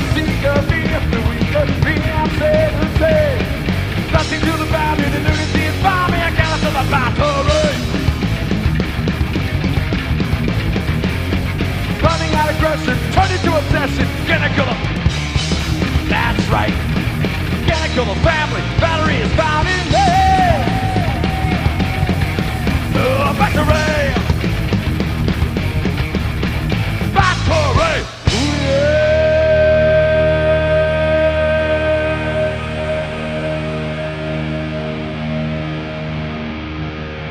seek of me, we could be outside the same. Nothing to the valley, the lunacy is bombing, I got to the battery. Running out of aggression, turning to obsession, gonna kill them. That's right, gonna kill the family, battery is found in there.